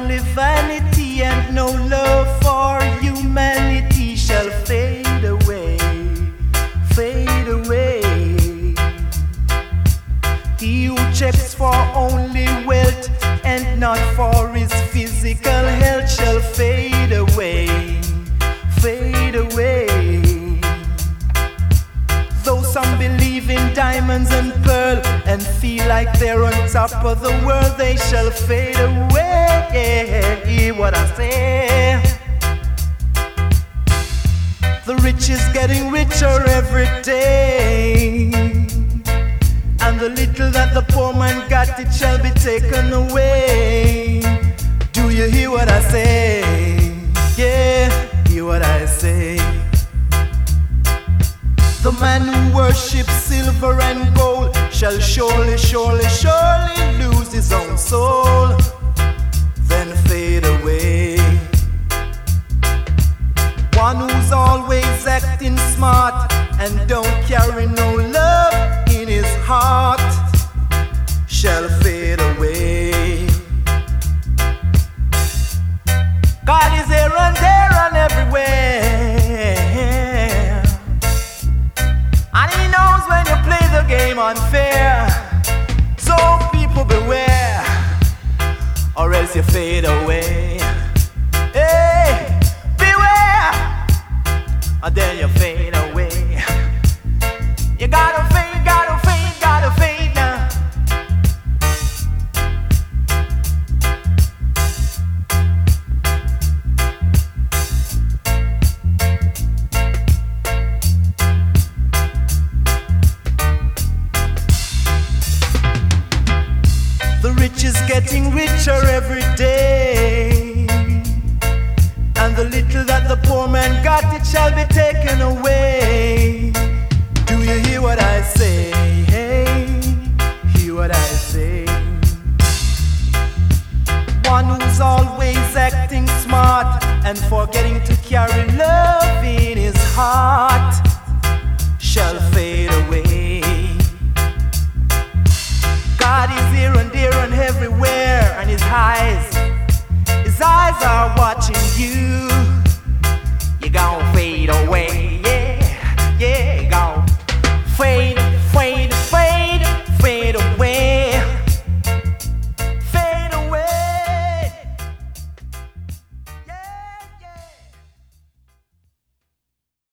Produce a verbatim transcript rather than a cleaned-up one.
only vanity and no love for humanity shall fade away, fade away. He who checks for only wealth and not for his physical health shall fade away, fade away. Though some believe in diamonds and pearl and feel like they're on top of the world, they shall fade away. What I say, the rich is getting richer every day, and the little that the poor man got, it shall be taken away. Do you hear what I say? Yeah, hear what I say. The man who worships silver and gold shall surely, surely, surely lose his own soul, then fade away. One who's always acting smart and don't carry no love in his heart shall fade away. God is here and there and everywhere, and He knows when you play the game unfair. So people beware, or else you fade away. Hey, beware, and then you fade away. You gotta fade, gotta fade, gotta fade now. The rich is getting richer every day, and the little that the poor man got, it shall be taken away. Do you hear what I say? Hey, hear what I say. One who's always acting smart and forgetting to carry love in his heart shall fade away. God is here and there and everywhere, and His eyes